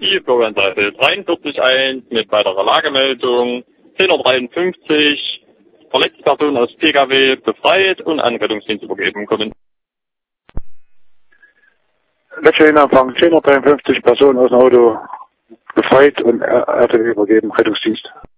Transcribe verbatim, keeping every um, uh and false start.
die Bürgerseite dreiundvierzig eins mit weiterer Lagemeldung, zehn Uhr dreiundfünfzig, verletzte Person aus P K W befreit und an Rettungsdienst übergeben. Kommen. Letzter Anfang zehn Uhr dreiundfünfzig, Person aus dem Auto befreit und R T W übergeben, Rettungsdienst.